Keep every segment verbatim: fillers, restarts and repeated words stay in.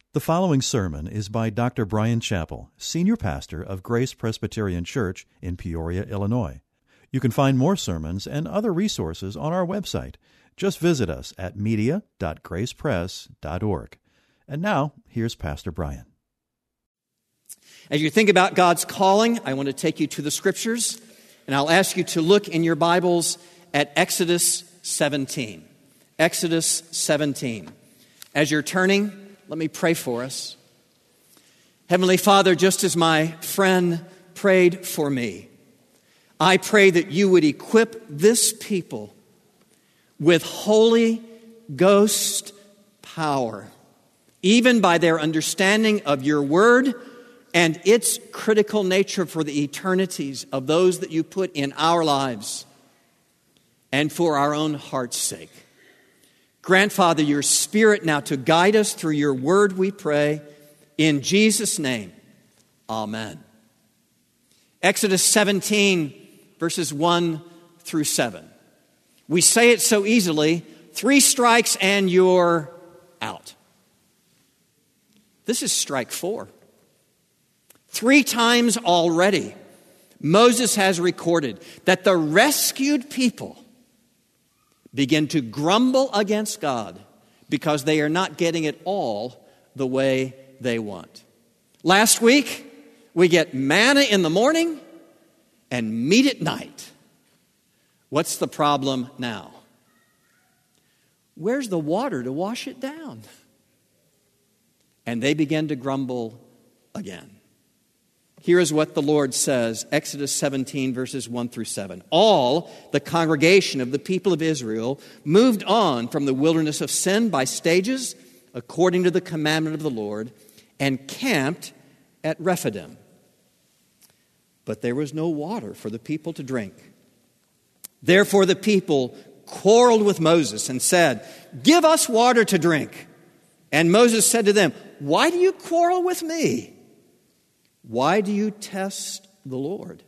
The following sermon is by Doctor Brian Chappell, Senior Pastor of Grace Presbyterian Church in Peoria, Illinois. You can find more sermons and other resources on our website. Just visit us at media dot grace press dot org. And now, here's Pastor Brian. As you think about God's calling, I want to take you to the Scriptures, and I'll ask you to look in your Bibles at Exodus seventeen. Exodus seventeen. As you're turning, let me pray for us. Heavenly Father, just as my friend prayed for me, I pray that you would equip this people with Holy Ghost power, even by their understanding of your word and its critical nature for the eternities of those that you put in our lives and for our own heart's sake. Grant, Father, your Spirit now to guide us through your word, we pray. In Jesus' name, amen. Exodus seventeen, verses one through seven. We say it so easily, three strikes and you're out. This is strike four. Three times already, Moses has recorded that the rescued people begin to grumble against God because they are not getting it all the way they want. Last week, we get manna in the morning and meat at night. What's the problem now? Where's the water to wash it down? And they begin to grumble again. Here is what the Lord says, Exodus seventeen, verses one through seven. All the congregation of the people of Israel moved on from the wilderness of Sin by stages, according to the commandment of the Lord, and camped at Rephidim. But there was no water for the people to drink. Therefore the people quarreled with Moses and said, "Give us water to drink." And Moses said to them, "Why do you quarrel with me? Why do you test the Lord?"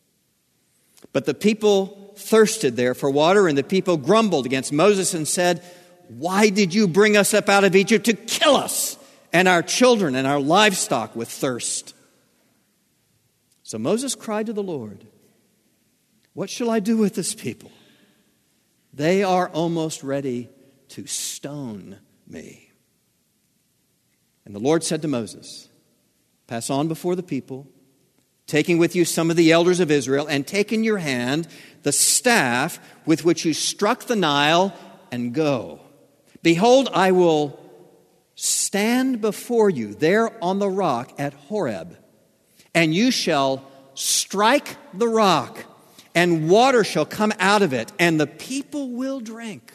But the people thirsted there for water, and the people grumbled against Moses and said, "Why did you bring us up out of Egypt to kill us and our children and our livestock with thirst?" So Moses cried to the Lord, "What shall I do with this people? They are almost ready to stone me." And the Lord said to Moses, "Pass on before the people, taking with you some of the elders of Israel, and take in your hand the staff with which you struck the Nile, and go. Behold, I will stand before you there on the rock at Horeb, and you shall strike the rock, and water shall come out of it, and the people will drink."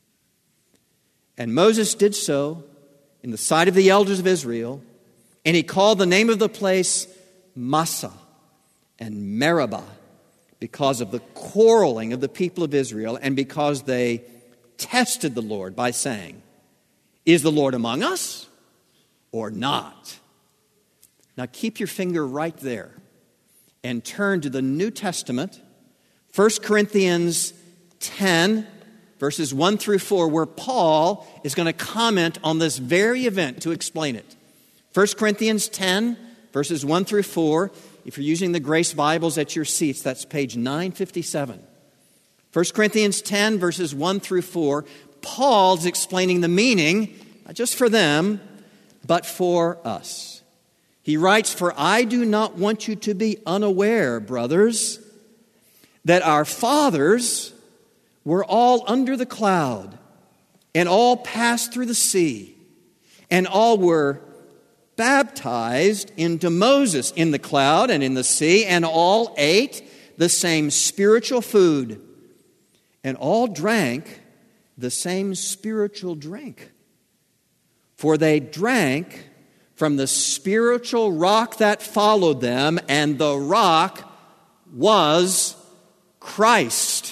And Moses did so in the sight of the elders of Israel, and he called the name of the place Massah and Meribah because of the quarreling of the people of Israel and because they tested the Lord by saying, "Is the Lord among us or not?" Now keep your finger right there and turn to the New Testament, First Corinthians ten, verses one through four, where Paul is going to comment on this very event to explain it. First Corinthians ten, verses one through four. If you're using the Grace Bibles at your seats, that's page nine fifty-seven. First Corinthians ten, verses one through four. Paul's explaining the meaning, not just for them, but for us. He writes, "For I do not want you to be unaware, brothers, that our fathers were all under the cloud, and all passed through the sea, and all were baptized into Moses in the cloud and in the sea, and all ate the same spiritual food, and all drank the same spiritual drink. For they drank from the spiritual rock that followed them, and the rock was Christ."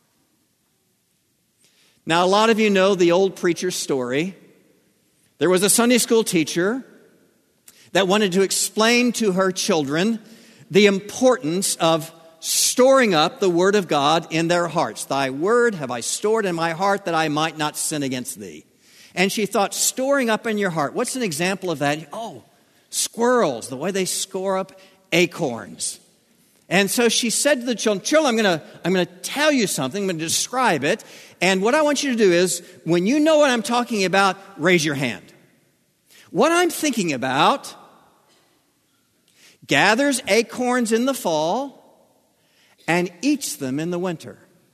Now, a lot of you know the old preacher's story. There was a Sunday school teacher that wanted to explain to her children the importance of storing up the Word of God in their hearts. "Thy Word have I stored in my heart that I might not sin against thee." And she thought, storing up in your heart. What's an example of that? Oh, squirrels, the way they store up acorns. And so she said to the children, children, I'm going to I'm going to tell you something. I'm going to describe it. And what I want you to do is, when you know what I'm talking about, raise your hand. What I'm thinking about gathers acorns in the fall and eats them in the winter.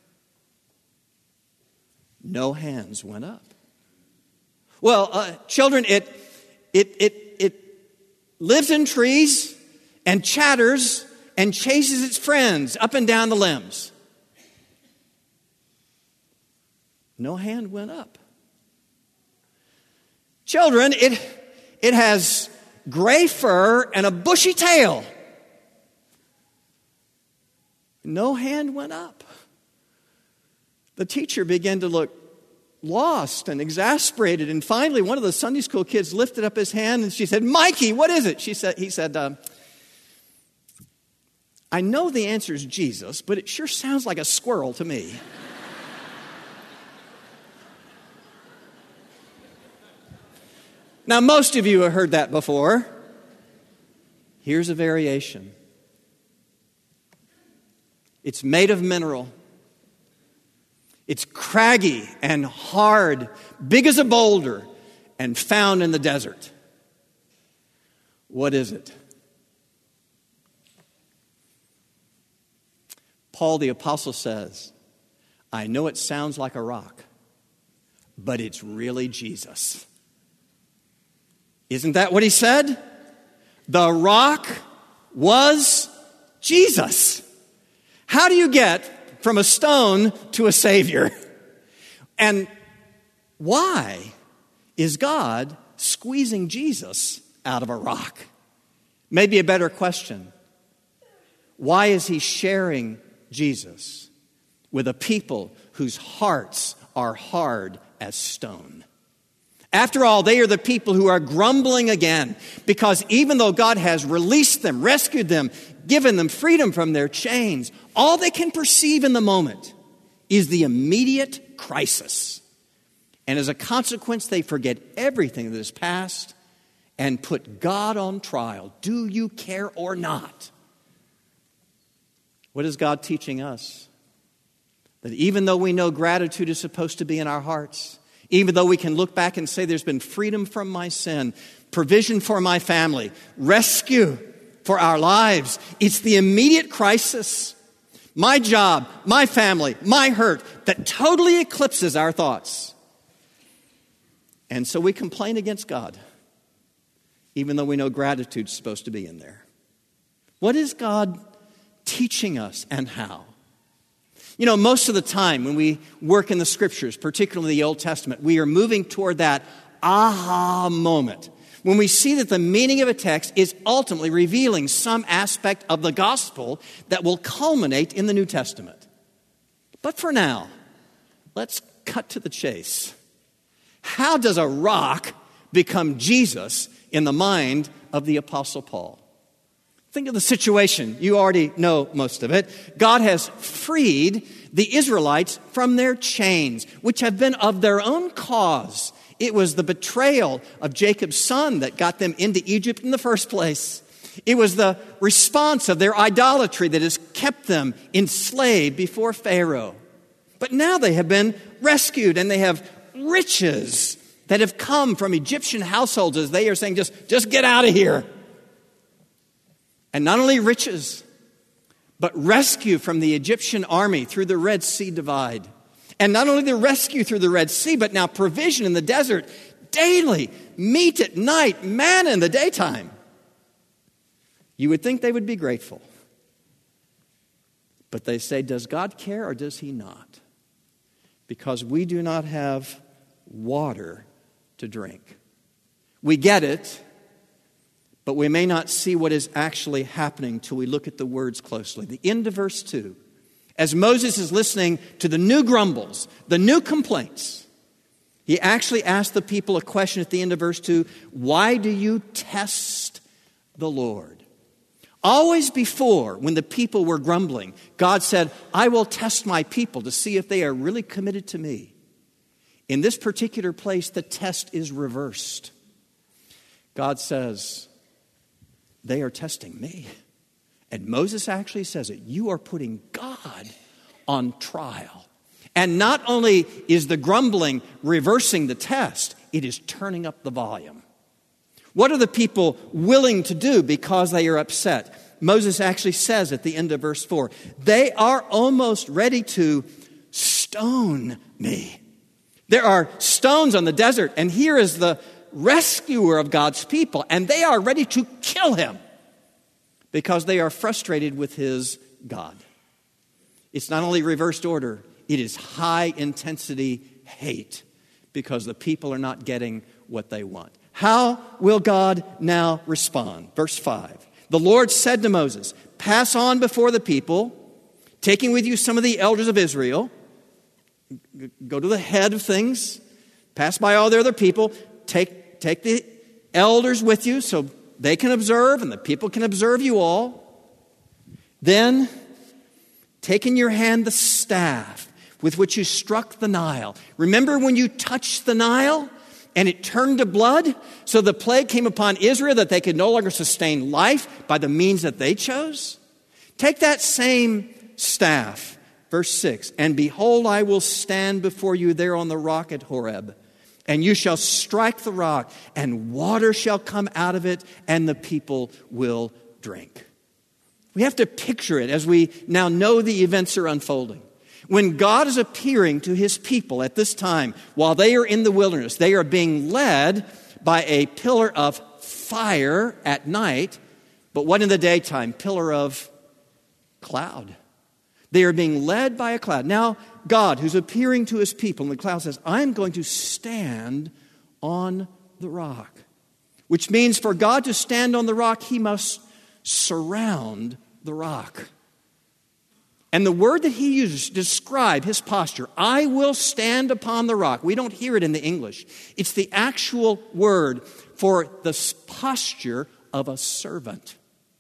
No hands went up. Well, uh, children, it, it, it, it lives in trees and chatters and chases its friends up and down the limbs. No hand went up. Children, it, it has gray fur and a bushy tail. No hand went up. The teacher began to look lost and exasperated, and finally one of the Sunday school kids lifted up his hand and she said, Mikey, what is it? She said, he said, uh, I know the answer is Jesus, but it sure sounds like a squirrel to me. Now, most of you have heard that before. Here's a variation. It's made of mineral. It's craggy and hard, big as a boulder, and found in the desert. What is it? Paul the Apostle says, I know it sounds like a rock, but it's really Jesus. Isn't that what he said? The rock was Jesus. How do you get from a stone to a Savior? And why is God squeezing Jesus out of a rock? Maybe a better question. Why is he sharing Jesus with a people whose hearts are hard as stone? After all, they are the people who are grumbling again, because even though God has released them, rescued them, given them freedom from their chains, all they can perceive in the moment is the immediate crisis. And as a consequence, they forget everything that is past and put God on trial. Do you care or not? What is God teaching us? That even though we know gratitude is supposed to be in our hearts, even though we can look back and say there's been freedom from my sin, provision for my family, rescue for our lives, it's the immediate crisis, my job, my family, my hurt, that totally eclipses our thoughts. And so we complain against God, even though we know gratitude's supposed to be in there. What is God teaching us and how? You know, most of the time when we work in the Scriptures, particularly the Old Testament, we are moving toward that aha moment, when we see that the meaning of a text is ultimately revealing some aspect of the gospel that will culminate in the New Testament. But for now, let's cut to the chase. How does a rock become Jesus in the mind of the Apostle Paul? Think of the situation. You already know most of it. God has freed the Israelites from their chains, which have been of their own cause. It was the betrayal of Jacob's son that got them into Egypt in the first place. It was the response of their idolatry that has kept them enslaved before Pharaoh. But now they have been rescued, and they have riches that have come from Egyptian households as they are saying, just, just get out of here. And not only riches, but rescue from the Egyptian army through the Red Sea divide. And not only the rescue through the Red Sea, but now provision in the desert daily, meat at night, manna in the daytime. You would think they would be grateful. But they say, does God care or does he not? Because we do not have water to drink. We get it, but we may not see what is actually happening till we look at the words closely. The end of verse two. As Moses is listening to the new grumbles, the new complaints, he actually asked the people a question at the end of verse two. Why do you test the Lord? Always before, when the people were grumbling, God said, I will test my people to see if they are really committed to me. In this particular place, the test is reversed. God says, they are testing me. And Moses actually says it. You are putting God on trial. And not only is the grumbling reversing the test, it is turning up the volume. What are the people willing to do because they are upset? Moses actually says at the end of verse four, they are almost ready to stone me. There are stones on the desert, and here is the rescuer of God's people, and they are ready to kill him because they are frustrated with his God. It's not only reversed order, it is high-intensity hate because the people are not getting what they want. How will God now respond? Verse five. The Lord said to Moses, pass on before the people, taking with you some of the elders of Israel. Go to the head of things, pass by all the other people, take, take the elders with you so they can observe and the people can observe you all. Then take in your hand the staff with which you struck the Nile. Remember when you touched the Nile and it turned to blood? So the plague came upon Israel that they could no longer sustain life by the means that they chose. Take that same staff, verse six, and behold, I will stand before you there on the rock at Horeb, and you shall strike the rock, and water shall come out of it, and the people will drink. We have to picture it as we now know the events are unfolding. When God is appearing to his people at this time, while they are in the wilderness, they are being led by a pillar of fire at night, but what in the daytime? Pillar of cloud. They are being led by a cloud. Now, God, who's appearing to his people in the cloud, says, I'm going to stand on the rock. Which means for God to stand on the rock, he must surround the rock. And the word that he uses to describe his posture, I will stand upon the rock. We don't hear it in the English. It's the actual word for the posture of a servant.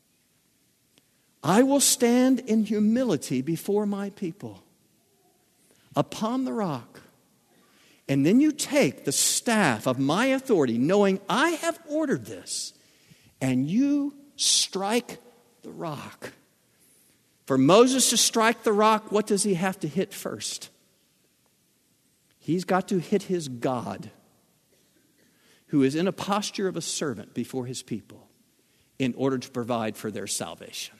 I will stand in humility before my people upon the rock. And then you take the staff of my authority, knowing I have ordered this, and you strike the rock. For Moses to strike the rock, what does he have to hit first? He's got to hit his God, who is in a posture of a servant before his people, in order to provide for their salvation.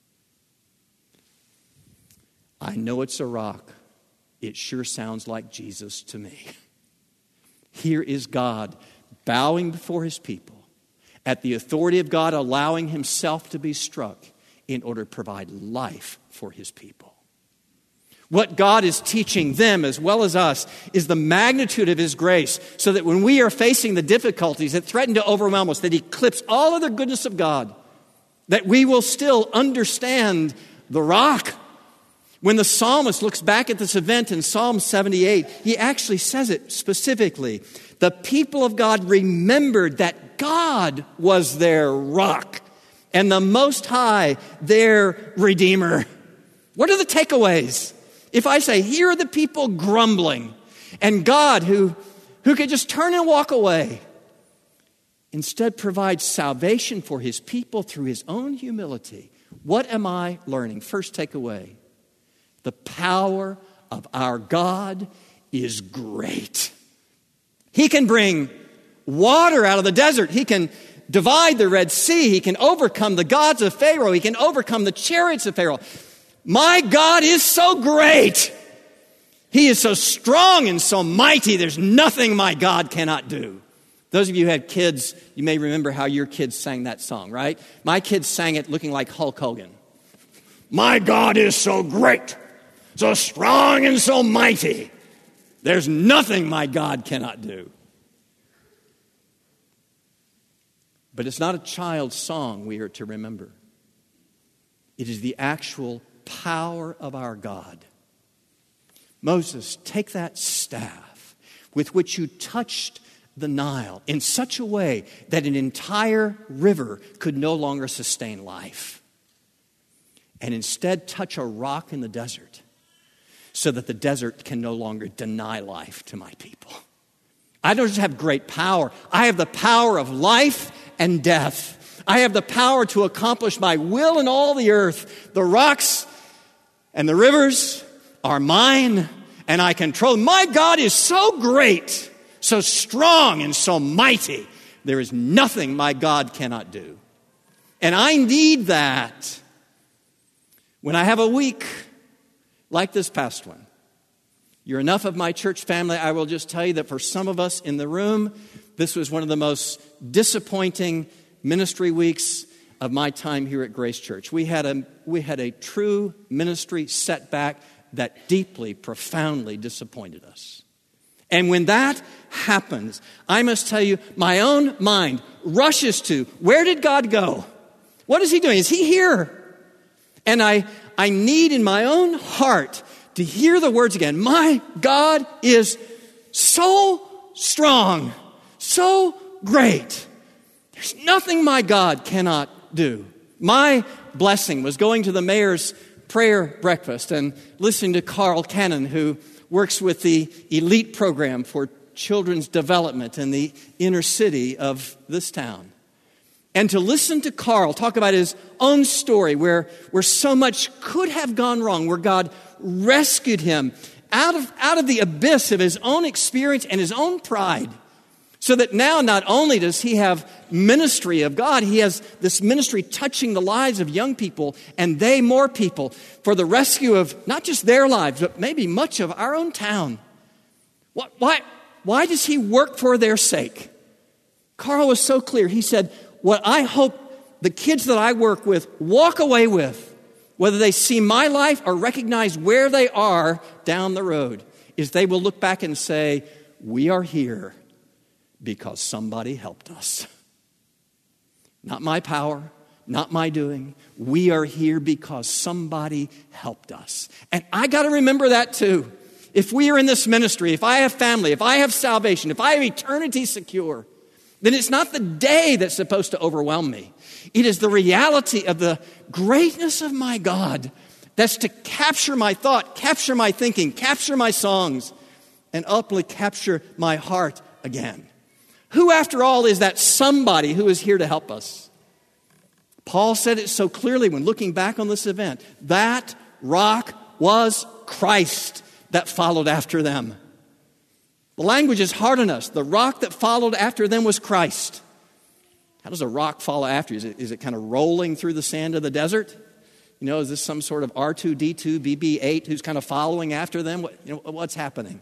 I know it's a rock. It sure sounds like Jesus to me. Here is God bowing before his people, at the authority of God allowing himself to be struck in order to provide life for his people. What God is teaching them as well as us is the magnitude of his grace, so that when we are facing the difficulties that threaten to overwhelm us, that eclipse all of the goodness of God, that we will still understand the rock. When the psalmist looks back at this event in Psalm seventy-eight, he actually says it specifically. The people of God remembered that God was their rock and the Most High their Redeemer. What are the takeaways? If I say, here are the people grumbling, and God, who, who could just turn and walk away, instead provides salvation for his people through his own humility. What am I learning? First takeaway. The power of our God is great. He can bring water out of the desert. He can divide the Red Sea. He can overcome the gods of Pharaoh. He can overcome the chariots of Pharaoh. My God is so great. He is so strong and so mighty. There's nothing my God cannot do. Those of you who had kids, you may remember how your kids sang that song, right? My kids sang it looking like Hulk Hogan. My God is so great, so strong and so mighty. There's nothing my God cannot do. But it's not a child's song we are to remember. It is the actual power of our God. Moses, take that staff with which you touched the Nile in such a way that an entire river could no longer sustain life, and instead touch a rock in the desert so that the desert can no longer deny life to my people. I don't just have great power. I have the power of life and death. I have the power to accomplish my will in all the earth. The rocks and the rivers are mine, and I control. My God is so great, so strong, and so mighty. There is nothing my God cannot do. And I need that when I have a week like this past one. You're enough of my church family. I will just tell you that for some of us in the room, this was one of the most disappointing ministry weeks of my time here at Grace Church. We had a, we had a true ministry setback that deeply, profoundly disappointed us. And when that happens, I must tell you, my own mind rushes to, where did God go? What is he doing? Is he here? And I, I need in my own heart to hear the words again. My God is so strong, so great. There's nothing my God cannot do. My blessing was going to the mayor's prayer breakfast and listening to Carl Cannon, who works with the elite program for children's development in the inner city of this town. And to listen to Carl talk about his own story where, where so much could have gone wrong, where God rescued him out of, out of the abyss of his own experience and his own pride. So that now not only does he have ministry of God, he has this ministry touching the lives of young people and they more people for the rescue of not just their lives, but maybe much of our own town. What, why, why does he work for their sake? Carl was so clear. He said, what I hope the kids that I work with walk away with, whether they see my life or recognize where they are down the road, is they will look back and say, we are here because somebody helped us. Not my power, not my doing. We are here because somebody helped us. And I got to remember that too. If we are in this ministry, if I have family, if I have salvation, if I have eternity secure, then it's not the day that's supposed to overwhelm me. It is the reality of the greatness of my God that's to capture my thought, capture my thinking, capture my songs, and ultimately capture my heart again. Who, after all, is that somebody who is here to help us? Paul said it so clearly when looking back on this event. That rock was Christ that followed after them. The language is hard on us. The rock that followed after them was Christ. How does a rock follow after you? Is it, is it kind of rolling through the sand of the desert? You know, is this some sort of R two D two, B B eight who's kind of following after them? What, you know, what's happening?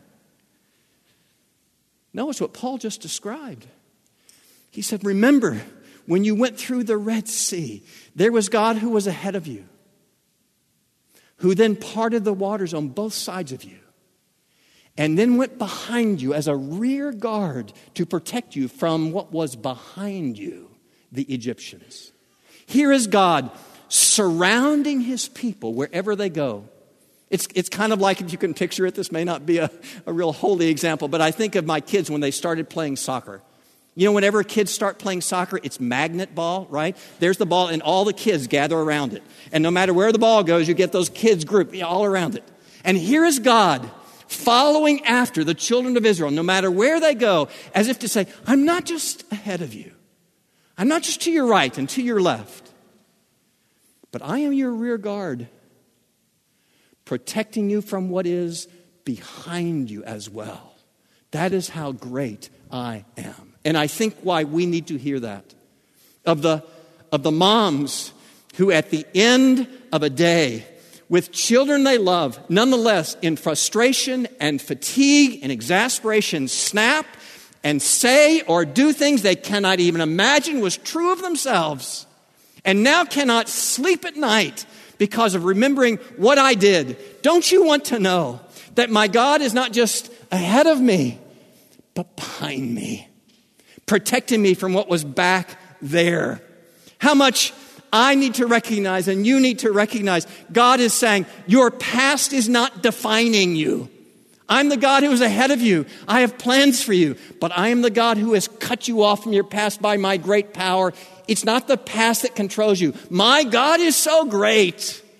No, it's what Paul just described. He said, remember, when you went through the Red Sea, there was God who was ahead of you, who then parted the waters on both sides of you, and then went behind you as a rear guard to protect you from what was behind you, the Egyptians. Here is God surrounding his people wherever they go. It's it's kind of like, if you can picture it, this may not be a, a real holy example, but I think of my kids when they started playing soccer. You know, whenever kids start playing soccer, it's magnet ball, right? There's the ball, and all the kids gather around it. And no matter where the ball goes, you get those kids grouped all around it. And here is God following after the children of Israel, no matter where they go, as if to say, I'm not just ahead of you. I'm not just to your right and to your left, but I am your rear guard, protecting you from what is behind you as well. That is how great I am. And I think why we need to hear that. Of the, of the moms who at the end of a day, with children they love, nonetheless in frustration and fatigue and exasperation, snap and say or do things they cannot even imagine was true of themselves, and now cannot sleep at night because of remembering what I did. Don't you want to know that my God is not just ahead of me, but behind me, protecting me from what was back there? How much I need to recognize, and you need to recognize, God is saying, your past is not defining you. I'm the God who is ahead of you. I have plans for you, but I am the God who has cut you off from your past by my great power. It's not the past that controls you. My God is so great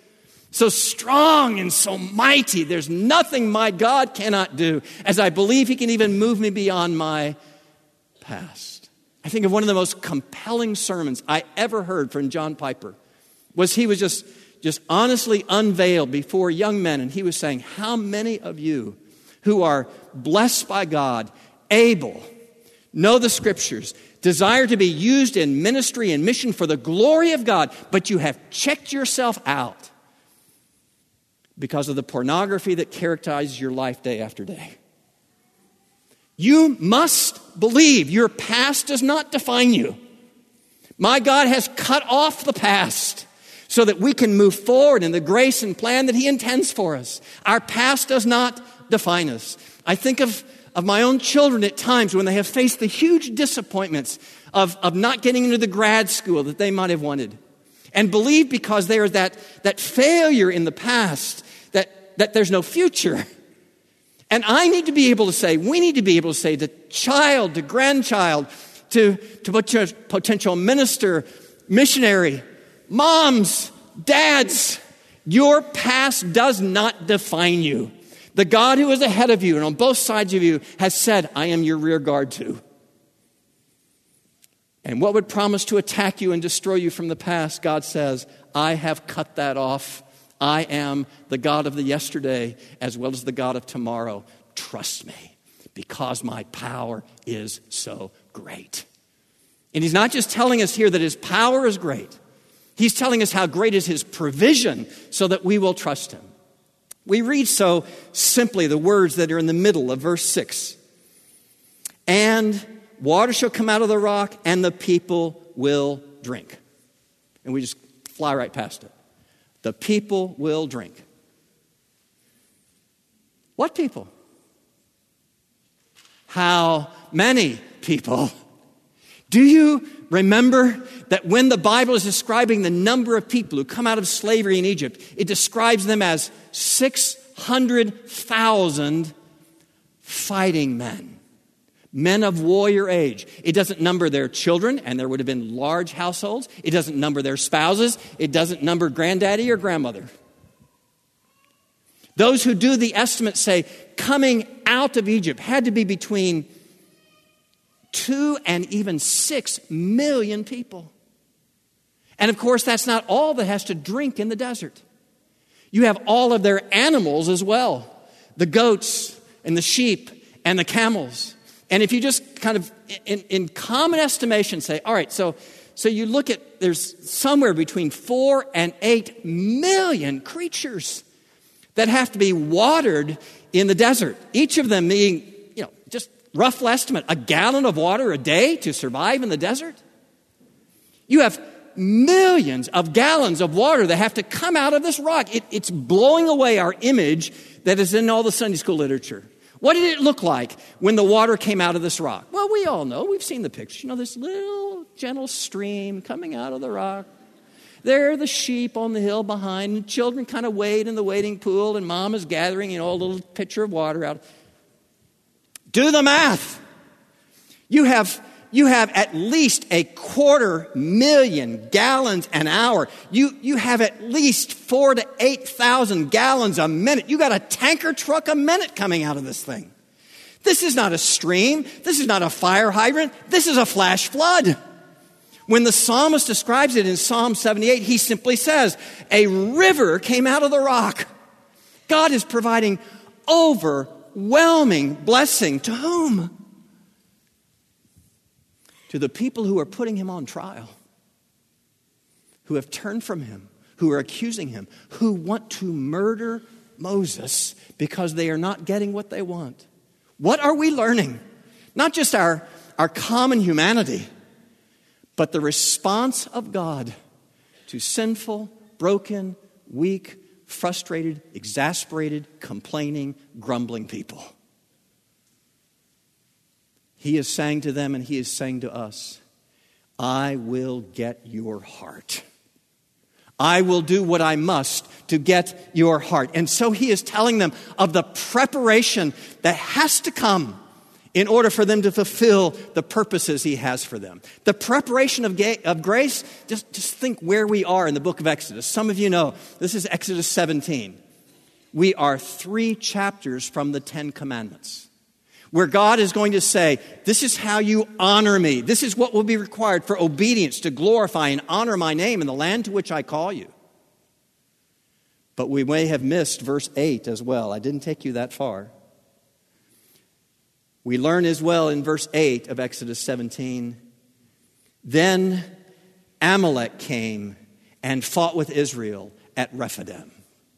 so strong and so mighty. There's nothing my God cannot do, as I believe he can even move me beyond my past. I think of one of the most compelling sermons I ever heard from John Piper. Was he was just, just honestly unveiled before young men, and he was saying, how many of you who are blessed by God, able, know the scriptures, desire to be used in ministry and mission for the glory of God, but you have checked yourself out because of the pornography that characterizes your life day after day. You must believe your past does not define you. My God has cut off the past so that we can move forward in the grace and plan that he intends for us. Our past does not define us. I think of of my own children at times when they have faced the huge disappointments of, of not getting into the grad school that they might have wanted. And believe because there is that, that failure in the past that, that there's no future. And I need to be able to say, we need to be able to say to child, to grandchild, to, to potential minister, missionary, moms, dads, your past does not define you. The God who is ahead of you and on both sides of you has said, I am your rear guard too. And what would promise to attack you and destroy you from the past, God says, I have cut that off. I am the God of the yesterday as well as the God of tomorrow. Trust me, because my power is so great. And he's not just telling us here that his power is great. He's telling us how great is his provision so that we will trust him. We read so simply the words that are in the middle of verse six. And water shall come out of the rock, and the people will drink. And we just fly right past it. The people will drink. What people? How many people? Do you remember that when the Bible is describing the number of people who come out of slavery in Egypt, it describes them as six hundred thousand fighting men, men of warrior age. It doesn't number their children, and there would have been large households. It doesn't number their spouses. It doesn't number granddaddy or grandmother. Those who do the estimate say coming out of Egypt had to be between two and even six million people. And of course, that's not all that has to drink in the desert. You have all of their animals as well. The goats and the sheep and the camels. And if you just kind of, in, in common estimation, say, all right, so, so you look at, there's somewhere between four and eight million creatures that have to be watered in the desert. Each of them being, you know, just rough estimate, a gallon of water a day to survive in the desert. You have millions of gallons of water that have to come out of this rock. It, it's blowing away our image that is in all the Sunday school literature. What did it look like when the water came out of this rock? Well, we all know. We've seen the picture. You know, this little gentle stream coming out of the rock. There are the sheep on the hill behind, and children kind of wade in the wading pool, and mom is gathering, you know, a little pitcher of water out. Do the math. You have, you have at least a quarter million gallons an hour. You, you have at least four to eight thousand gallons a minute. You got a tanker truck a minute coming out of this thing. This is not a stream. This is not a fire hydrant. This is a flash flood. When the psalmist describes it in Psalm seventy-eight, he simply says, a river came out of the rock. God is providing overwhelming blessing to whom? To the people who are putting him on trial, who have turned from him, who are accusing him, who want to murder Moses because they are not getting what they want. What are we learning? Not just our, our common humanity, but the response of God to sinful, broken, weak, frustrated, exasperated, complaining, grumbling people. He is saying to them and he is saying to us, I will get your heart. I will do what I must to get your heart. And so he is telling them of the preparation that has to come in order for them to fulfill the purposes he has for them. The preparation of, ga- of grace, just, just think where we are in the book of Exodus. Some of you know, this is Exodus seventeen. We are three chapters from the Ten Commandments, where God is going to say, this is how you honor me. This is what will be required for obedience to glorify and honor my name in the land to which I call you. But we may have missed verse eight as well. I didn't take you that far. We learn as well in verse eight of Exodus seventeen, then Amalek came and fought with Israel at Rephidim.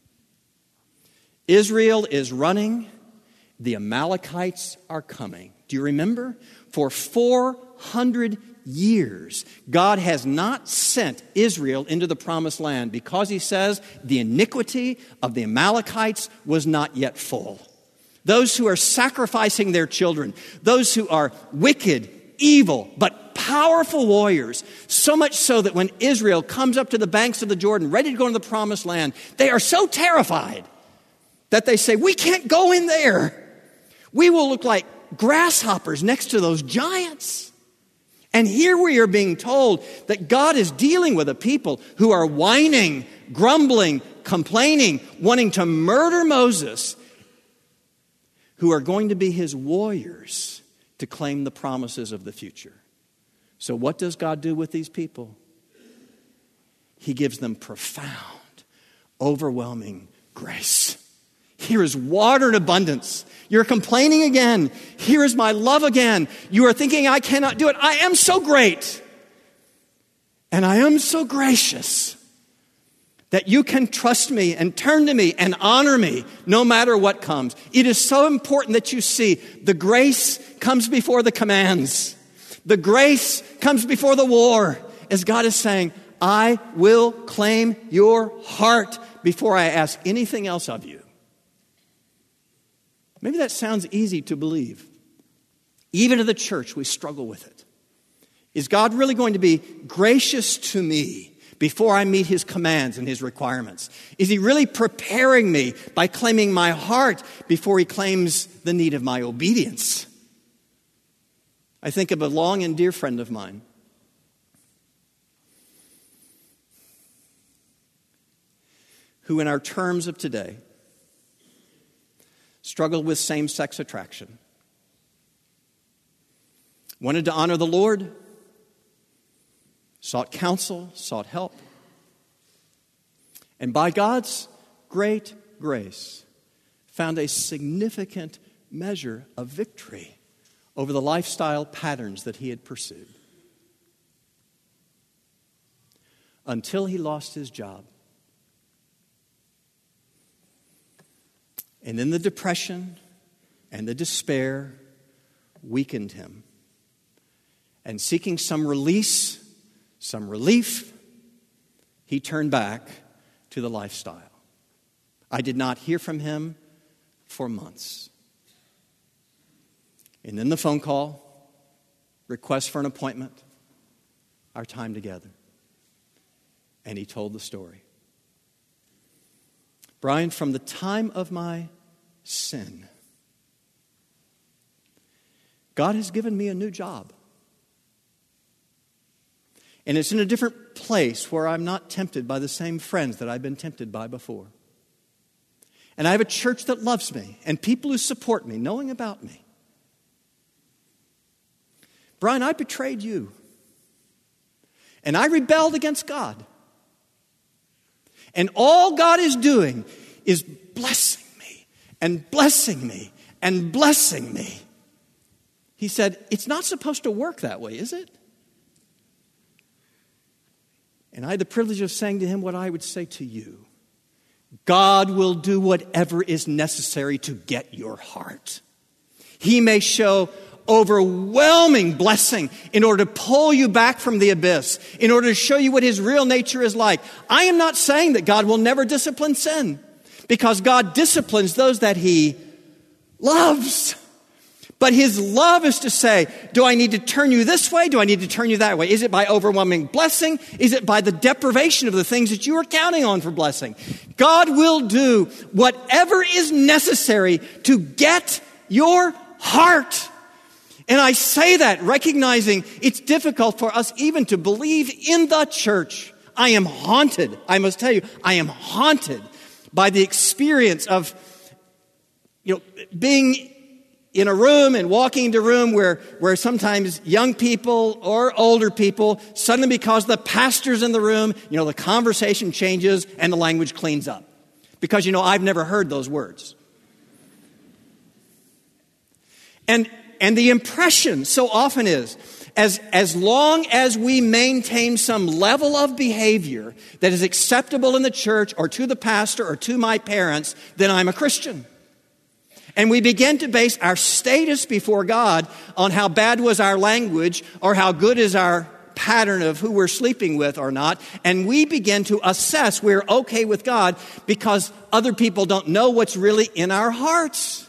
Israel is running. The Amalekites are coming. Do you remember? For four hundred years, God has not sent Israel into the promised land because he says the iniquity of the Amalekites was not yet full. Those who are sacrificing their children, those who are wicked, evil, but powerful warriors, so much so that when Israel comes up to the banks of the Jordan, ready to go into the promised land, they are so terrified that they say, we can't go in there. We will look like grasshoppers next to those giants. And here we are being told that God is dealing with a people who are whining, grumbling, complaining, wanting to murder Moses, who are going to be his warriors to claim the promises of the future. So what does God do with these people? He gives them profound, overwhelming grace. Here is water in abundance. You're complaining again. Here is my love again. You are thinking I cannot do it. I am so great. And I am so gracious that you can trust me and turn to me and honor me no matter what comes. It is so important that you see the grace comes before the commands. The grace comes before the war. As God is saying, I will claim your heart before I ask anything else of you. Maybe that sounds easy to believe. Even in the church, we struggle with it. Is God really going to be gracious to me before I meet his commands and his requirements? Is he really preparing me by claiming my heart before he claims the need of my obedience? I think of a long and dear friend of mine who in our terms of today struggled with same-sex attraction, wanted to honor the Lord, sought counsel, sought help, and by God's great grace, found a significant measure of victory over the lifestyle patterns that he had pursued. Until he lost his job. And then the depression and the despair weakened him. And seeking some release, some relief, he turned back to the lifestyle. I did not hear from him for months. And then the phone call, request for an appointment, our time together. And he told the story. Brian, from the time of my sin, God has given me a new job. And it's in a different place where I'm not tempted by the same friends that I've been tempted by before. And I have a church that loves me and people who support me, knowing about me. Brian, I betrayed you. And I rebelled against God. And all God is doing is blessing me and blessing me and blessing me. He said, it's not supposed to work that way, is it? And I had the privilege of saying to him what I would say to you. God will do whatever is necessary to get your heart. He may show overwhelming blessing in order to pull you back from the abyss, in order to show you what his real nature is like. I am not saying that God will never discipline sin, because God disciplines those that he loves. But his love is to say, do I need to turn you this way? Do I need to turn you that way? Is it by overwhelming blessing? Is it by the deprivation of the things that you are counting on for blessing? God will do whatever is necessary to get your heart. And I say that recognizing it's difficult for us even to believe in the church. I am haunted. I must tell you, I am haunted by the experience of, you know, being in a room and walking into a room where, where sometimes young people or older people, suddenly because the pastor's in the room, you know, the conversation changes and the language cleans up. Because, you know, I've never heard those words. And And the impression so often is, as, as long as we maintain some level of behavior that is acceptable in the church or to the pastor or to my parents, then I'm a Christian. And we begin to base our status before God on how bad was our language or how good is our pattern of who we're sleeping with or not. And we begin to assess we're okay with God because other people don't know what's really in our hearts.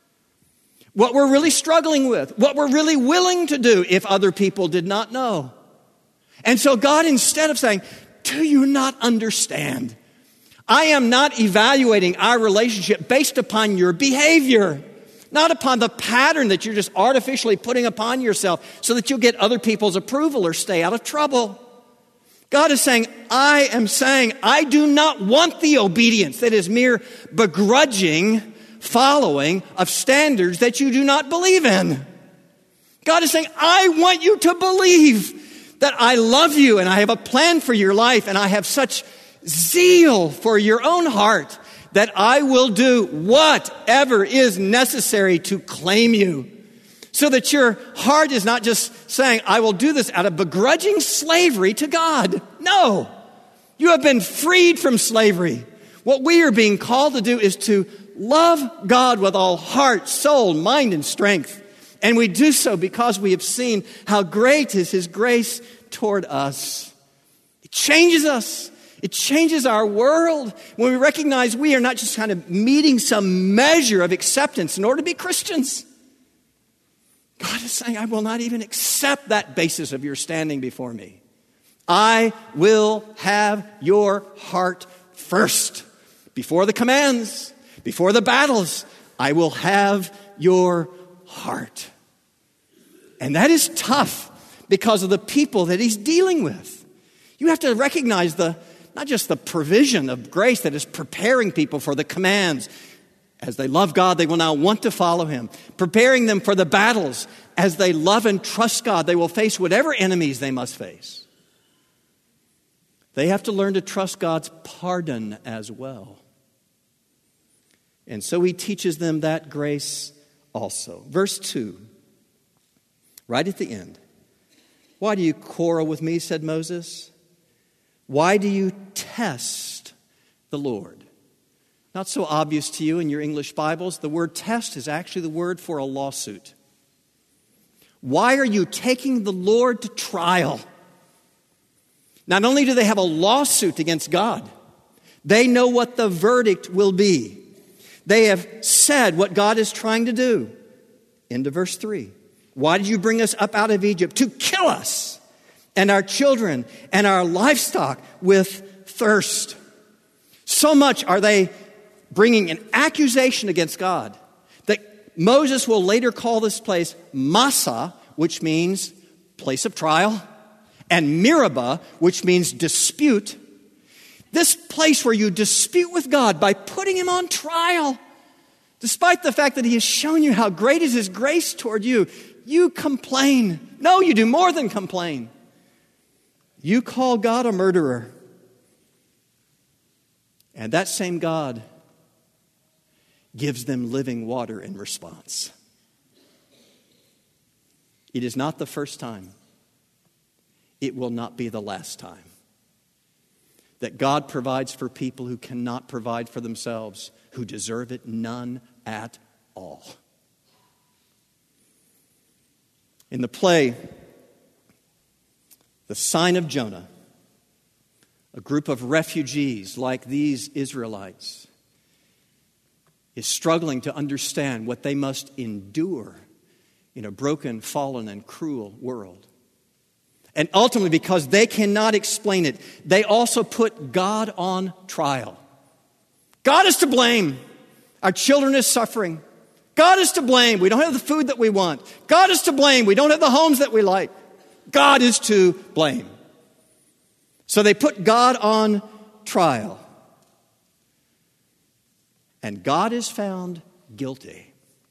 What we're really struggling with, what we're really willing to do if other people did not know. And so God, instead of saying, do you not understand? I am not evaluating our relationship based upon your behavior, not upon the pattern that you're just artificially putting upon yourself so that you'll get other people's approval or stay out of trouble. God is saying, I am saying, I do not want the obedience that is mere begrudging following of standards that you do not believe in. God is saying, I want you to believe that I love you and I have a plan for your life and I have such zeal for your own heart that I will do whatever is necessary to claim you. So that your heart is not just saying, I will do this out of begrudging slavery to God. No, you have been freed from slavery. What we are being called to do is to love God with all heart, soul, mind, and strength. And we do so because we have seen how great is His grace toward us. It changes us. It changes our world when we recognize we are not just kind of meeting some measure of acceptance in order to be Christians. God is saying, I will not even accept that basis of your standing before me. I will have your heart first. Before the commands, before the battles, I will have your heart. And that is tough because of the people that He's dealing with. You have to recognize the not just the provision of grace that is preparing people for the commands. As they love God, they will now want to follow Him. Preparing them for the battles. As they love and trust God, they will face whatever enemies they must face. They have to learn to trust God's pardon as well. And so He teaches them that grace also. Verse two, right at the end. Why do you quarrel with me, said Moses? Why do you test the Lord? Not so obvious to you in your English Bibles. The word test is actually the word for a lawsuit. Why are you taking the Lord to trial? Not only do they have a lawsuit against God, they know what the verdict will be. They have said what God is trying to do. Into verse three. Why did you bring us up out of Egypt? To kill us and our children and our livestock with thirst. So much are they bringing an accusation against God that Moses will later call this place Massah, which means place of trial, and Meribah, which means dispute. This place where you dispute with God by putting Him on trial. Despite the fact that He has shown you how great is His grace toward you, you complain. No, you do more than complain. You call God a murderer. And that same God gives them living water in response. It is not the first time. It will not be the last time that God provides for people who cannot provide for themselves, who deserve it none at all. In the play, The Sign of Jonah, a group of refugees like these Israelites is struggling to understand what they must endure in a broken, fallen, and cruel world. And ultimately, because they cannot explain it, they also put God on trial. God is to blame. Our children are suffering. God is to blame. We don't have the food that we want. God is to blame. We don't have the homes that we like. God is to blame. So they put God on trial. And God is found guilty.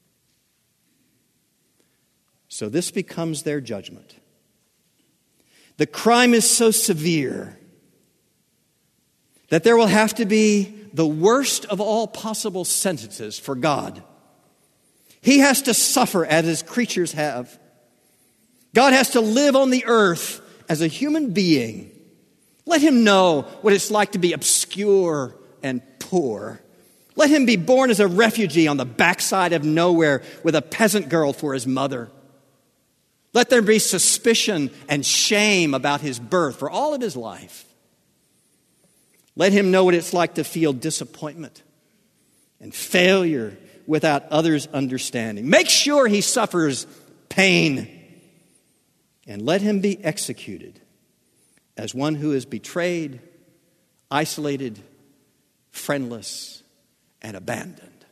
So this becomes their judgment. The crime is so severe that there will have to be the worst of all possible sentences for God. He has to suffer as his creatures have. God has to live on the earth as a human being. Let him know what it's like to be obscure and poor. Let him be born as a refugee on the backside of nowhere with a peasant girl for his mother. Let there be suspicion and shame about his birth for all of his life. Let him know what it's like to feel disappointment and failure without others' understanding. Make sure he suffers pain. And let him be executed as one who is betrayed, isolated, friendless, and abandoned.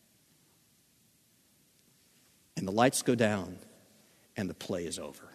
And the lights go down, and the play is over.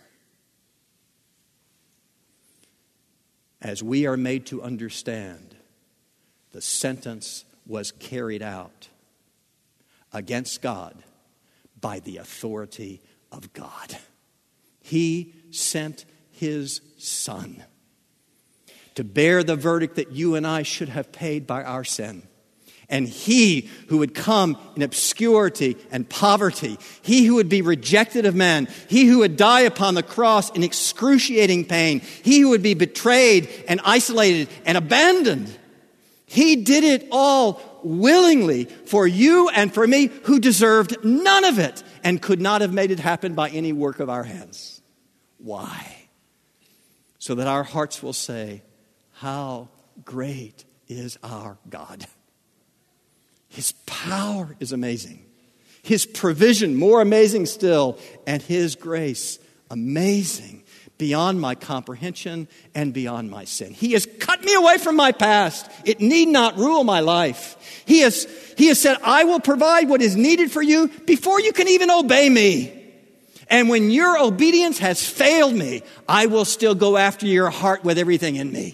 As we are made to understand, the sentence was carried out against God by the authority of God. He sent his Son to bear the verdict that you and I should have paid by our sin. And he who would come in obscurity and poverty, he who would be rejected of men, he who would die upon the cross in excruciating pain, he who would be betrayed and isolated and abandoned, he did it all willingly for you and for me who deserved none of it and could not have made it happen by any work of our hands. Why? So that our hearts will say, how great is our God. His power is amazing. His provision, more amazing still. And his grace, amazing beyond my comprehension and beyond my sin. He has cut me away from my past. It need not rule my life. He has, he has said, I will provide what is needed for you before you can even obey me. And when your obedience has failed me, I will still go after your heart with everything in me.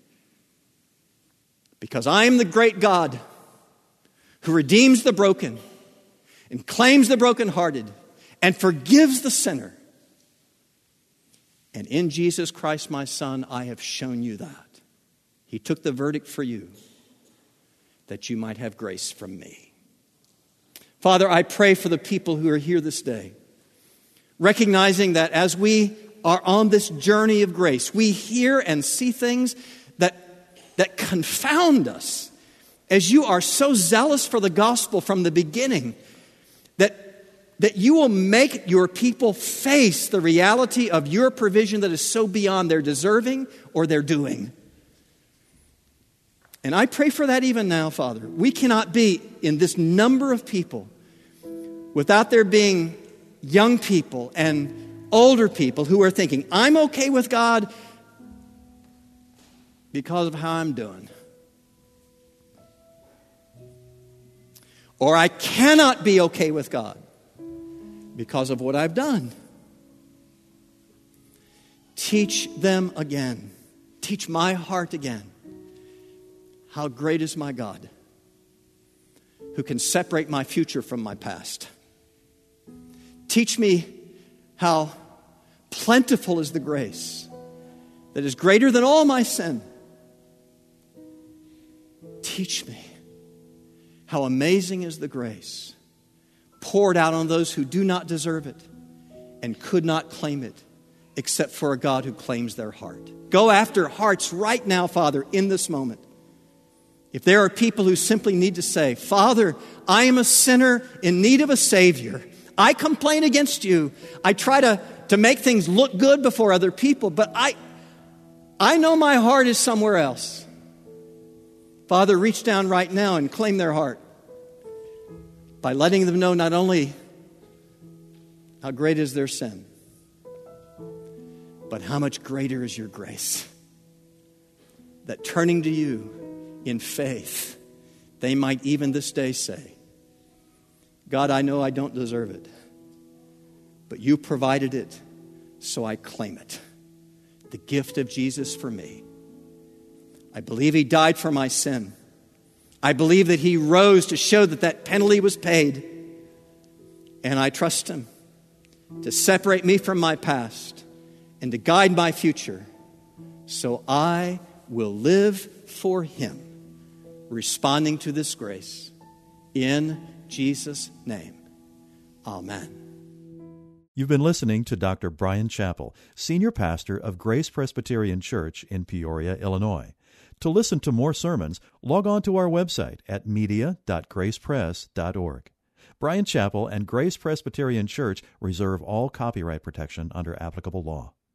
Because I am the great God who redeems the broken and claims the brokenhearted and forgives the sinner. And in Jesus Christ, my Son, I have shown you that. He took the verdict for you that you might have grace from me. Father, I pray for the people who are here this day, recognizing that as we are on this journey of grace, we hear and see things that, that confound us. As you are so zealous for the gospel from the beginning, that, that you will make your people face the reality of your provision that is so beyond their deserving or their doing. And I pray for that even now, Father. We cannot be in this number of people without there being young people and older people who are thinking, I'm okay with God because of how I'm doing. Or I cannot be okay with God because of what I've done. Teach them again. Teach my heart again. How great is my God who can separate my future from my past. Teach me how plentiful is the grace that is greater than all my sin. Teach me how amazing is the grace poured out on those who do not deserve it and could not claim it except for a God who claims their heart. Go after hearts right now, Father, in this moment. If there are people who simply need to say, Father, I am a sinner in need of a Savior. I complain against you. I try to, to make things look good before other people, but I, I know my heart is somewhere else. Father, reach down right now and claim their heart by letting them know not only how great is their sin, but how much greater is your grace. That turning to you in faith, they might even this day say, God, I know I don't deserve it, but you provided it, so I claim it. The gift of Jesus for me. I believe he died for my sin. I believe that he rose to show that that penalty was paid. And I trust him to separate me from my past and to guide my future. So I will live for him, responding to this grace. In Jesus' name, amen. You've been listening to Doctor Bryan Chapell, Senior Pastor of Grace Presbyterian Church in Peoria, Illinois. To listen to more sermons, log on to our website at media dot grace press dot org. Bryan Chapell and Grace Presbyterian Church reserve all copyright protection under applicable law.